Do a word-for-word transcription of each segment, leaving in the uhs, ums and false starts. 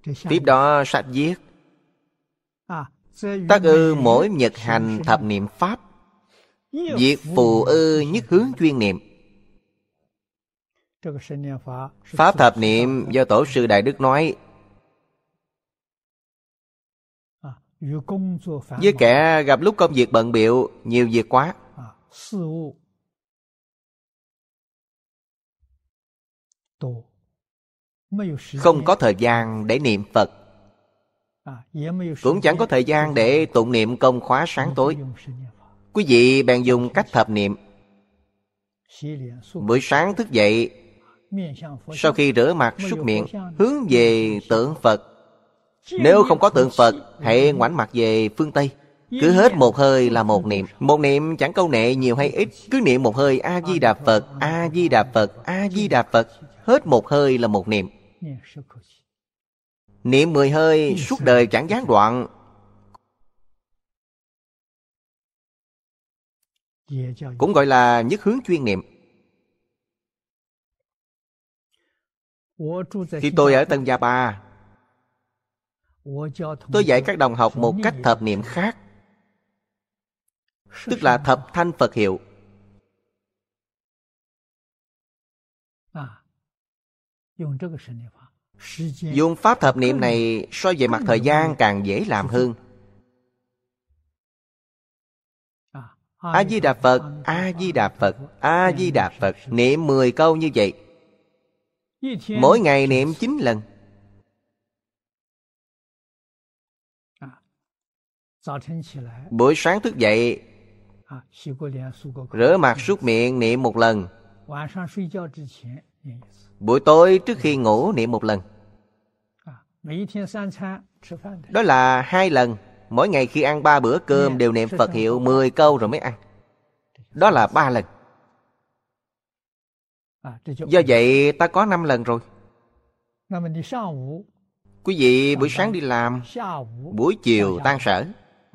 Tiếp đó sách viết: tất ư mỗi nhật hành thập niệm pháp, diệt phù ư nhất hướng chuyên niệm. Pháp thập niệm do Tổ sư Đại Đức nói, với kẻ gặp lúc công việc bận bịu, nhiều việc quá, không có thời gian để niệm Phật, cũng chẳng có thời gian để tụng niệm công khóa sáng tối. Quý vị bèn dùng cách thập niệm. Buổi sáng thức dậy, sau khi rửa mặt súc miệng, hướng về tượng Phật. Nếu không có tượng Phật, hãy ngoảnh mặt về phương Tây. Cứ hết một hơi là một niệm. Một niệm chẳng câu nệ nhiều hay ít, cứ niệm một hơi A-di-đà Phật, A-di-đà Phật, A-di-đà Phật. Hết một hơi là một niệm. Niệm mười hơi suốt đời chẳng gián đoạn. Cũng gọi là nhất hướng chuyên niệm. Khi tôi ở Tân Gia Ba, tôi dạy các đồng học một cách thập niệm khác, tức là thập thanh Phật hiệu. Dùng pháp thập niệm này so về mặt thời gian càng dễ làm hơn. A-di-đà Phật, A-di-đà Phật, A-di-đà Phật. Niệm mười câu như vậy. Mỗi ngày niệm chín lần. Buổi sáng thức dậy, rửa mặt súc miệng niệm một lần. Buổi tối trước khi ngủ niệm một lần. Đó là hai lần. Mỗi ngày khi ăn ba bữa cơm đều niệm Phật hiệu mười câu rồi mới ăn. Đó là ba lần. Do vậy ta có năm lần rồi. Quý vị buổi sáng đi làm, buổi chiều tan sở.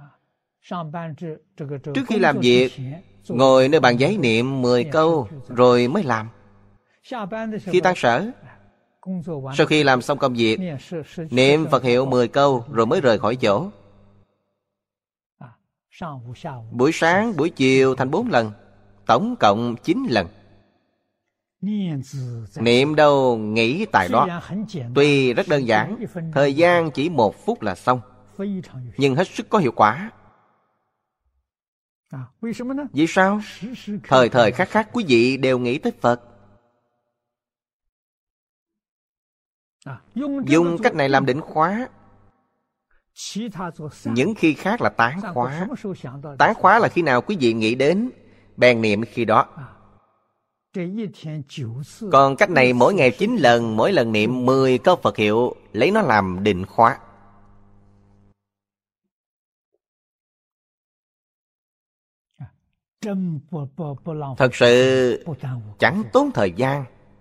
Trước khi làm việc, ngồi nơi bàn giấy niệm mười câu rồi mới làm. Khi tan sở, sau khi làm xong công việc, niệm Phật hiệu mười câu rồi mới rời khỏi chỗ. Buổi sáng, buổi chiều thành bốn lần, tổng cộng chín lần. Niệm đâu nghĩ tại đó. Tuy rất đơn giản, thời gian chỉ một phút là xong, nhưng hết sức có hiệu quả. Vì sao? Thời thời khắc khắc quý vị đều nghĩ tới Phật. Dùng cách này làm định khóa. Những khi khác là tán khóa. Tán khóa là khi nào quý vị nghĩ đến, bèn niệm khi đó. Còn cách này mỗi ngày chín lần, mỗi lần niệm mười câu Phật hiệu, lấy nó làm định khóa. Thật sự chẳng tốn thời gian.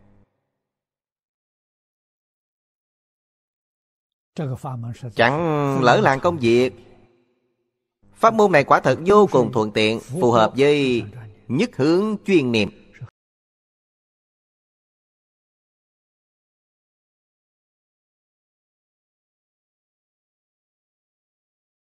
Chẳng lỡ làng công việc. Pháp môn này quả thật vô cùng thuận tiện, phù hợp với nhất hướng chuyên niệm.